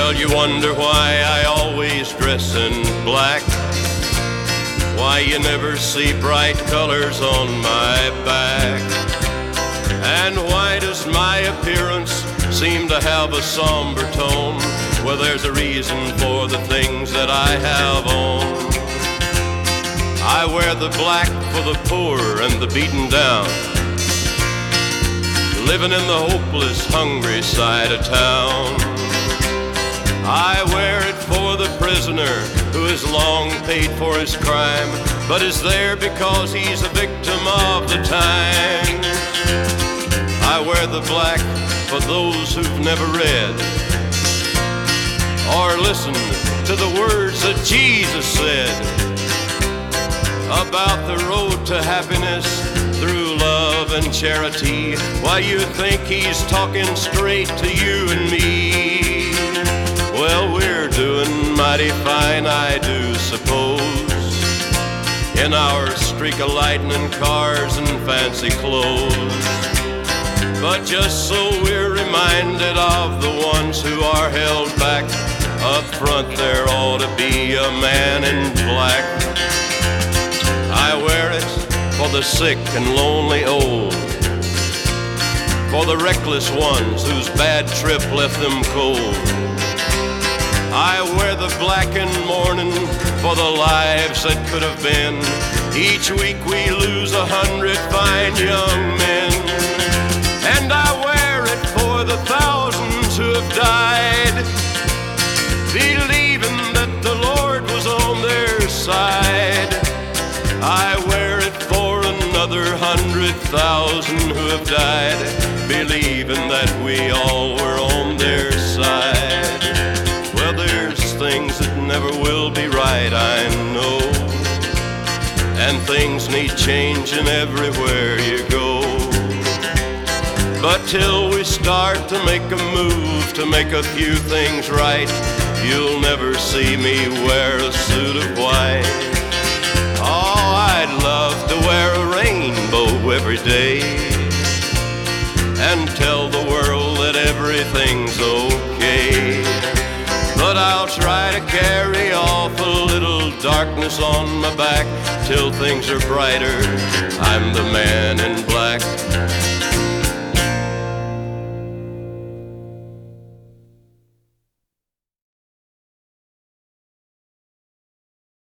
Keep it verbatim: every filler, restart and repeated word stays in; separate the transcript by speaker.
Speaker 1: Well, you wonder why I always dress in black, why you never see bright colors on my back, and why does my appearance seem to have a somber tone? Well, there's a reason for the things that I have on. I wear the black for the poor and the beaten down, living in the hopeless, hungry side of town. I wear it for the prisoner who has long paid for his crime, but is there because he's a victim of the time. I wear the black for those who've never read or listened to the words that Jesus said about the road to happiness through love and charity. Why, you think he's talking straight to you and me? Well, we're doing mighty fine, I do suppose, in our streak of lightning cars and fancy clothes. But just so we're reminded of the ones who are held back, up front there ought to be a man in black. I wear it for the sick and lonely old, for the reckless ones whose bad trip left them cold. I wear the black in mourning for the lives that could have been. Each week we lose a hundred fine young men. And I wear it for the thousands who have died, believing that the Lord was on their side. I wear it for another hundred thousand who have died, believing that we all were on their side. Well, there's things that never will be right, I know, and things need changing everywhere you go. But till we start to make a move to make a few things right, you'll never see me wear a suit of white. Oh, I'd love to wear a rainbow every day and tell the world that everything's okay. But I'll try to carry off a little darkness on my back till things are brighter. I'm the man in black.